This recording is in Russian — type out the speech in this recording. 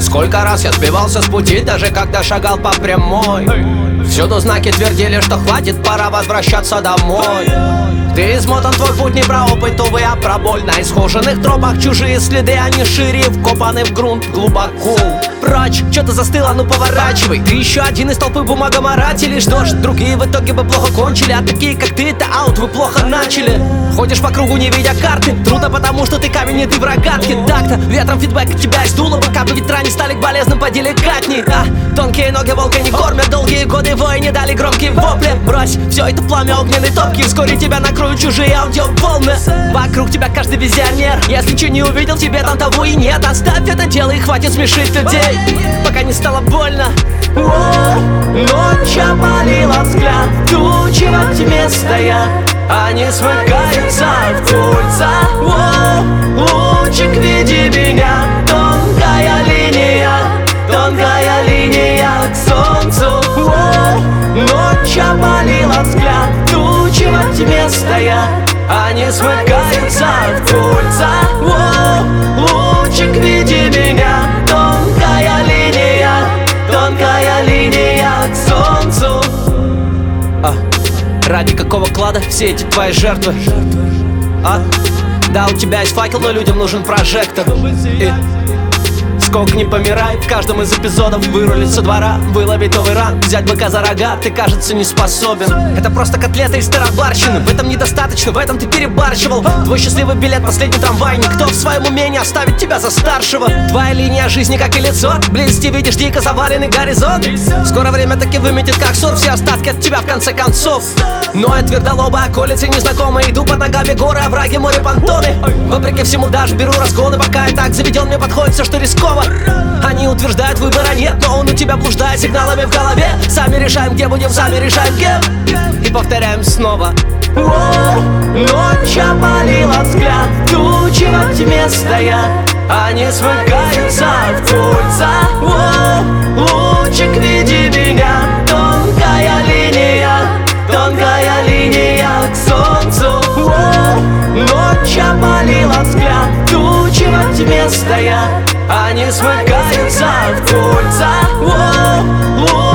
Сколько раз я сбивался с пути, даже когда шагал по прямой. Всюду знаки твердили, что хватит, пора возвращаться домой. Ты измотан, твой путь не про опыт, увы, а про боль. На исхоженных тропах чужие следы, они шире, вкопаны в грунт глубоко. Прочь, что-то застыло, ну поворачивай. Ты еще один из толпы бумагоморателей. Ждешь, другие в итоге бы плохо кончили, а такие, как ты, это аут, вы плохо начали. Ходишь по кругу, не видя карты. Трудно, потому что ты камень, и ты в рогатке. Так-то, ветром фидбэк от тебя издуло, пока бы ветра не стали к болезням поделикатней. Тонкие ноги волка не кормят, долгие годы вои не дали громкие вопли. Брось, все это пламя огненной топки, вскоре тебя накроют чужие аудиоволны. Вокруг тебя каждый визионер, если че не увидел, тебе там того и нет. Оставь это дело и хватит смешить людей, пока не стало больно. Ночь опалила взгляд, тучи во тьме стоят, они смыкаются в кольца. Лучик, веди меня, тонкая линия к солнцу. Ночь опалила взгляд, тучи во тьме стоят, они смыкаются в кольца. Лучик, веди меня, тонкая линия к солнцу. Ради какого клада все эти твои жертвы? Да, у тебя есть факел, но людям нужен прожектор. И сколько не помирай, в каждом из эпизодов вырулить со двора, выловить новый ран, взять быка за рога, ты, кажется, не способен. Это просто котлета из старобарщины, в этом недостаточно, в этом ты перебарщивал. Твой счастливый билет, последний трамвай, никто в своем уме не оставит тебя за старшего. Твоя линия жизни, как и лицо, близости видишь дико заваленный горизонт. Скоро время таки выметит, как сон, все остатки от тебя в конце концов. Но я твердолобая околицы незнакомые, иду под ногами горы, овраги, море, понтоны. Вопреки всему даже беру разгоны, пока я так заведен, мне подходит все, что рисково. Они утверждают, выбора нет, но он у тебя блуждает сигналами в голове. Сами решаем, где будем, сами решаем, кем. И повторяем снова. Ночь опалила взгляд, тучи во тьме стоят, они смыкаются в кольца. Лучик, веди меня, тонкая линия к солнцу. Ночь опалила взгляд, тучи во тьме стоят, они смыкаются в кольца.